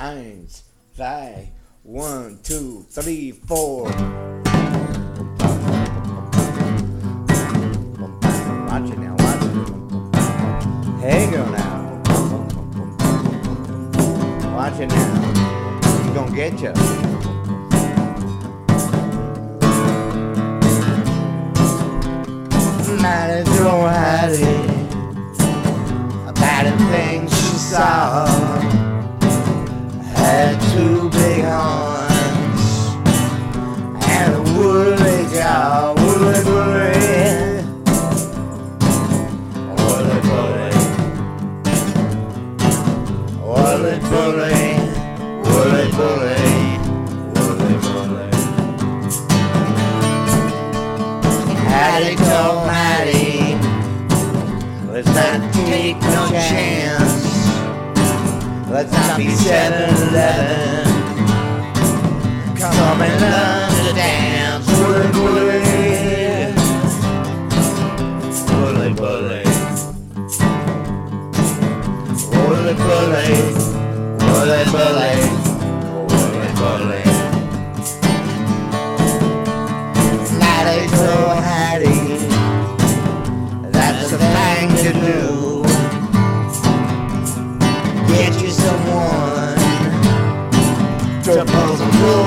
Eins, zwei, 1, 2, 3, 4. Watch it now, watch it. Hey girl now. Watch it now. He's gonna get you. Mighty throw Hattie about the things she saw. Had 2 big horns and a woolly jaw, woolly bully, woolly bully, woolly bully, woolly bully, woolly bully. Hattie told Hattie, let's not take no chance. Let's not be 7-11. Come and learn to dance. Woolly bully, woolly bully, woolly bully, woolly bully, woolly bully. Hattie told Hattie, that's the thing to do. Get you someone to pull some wool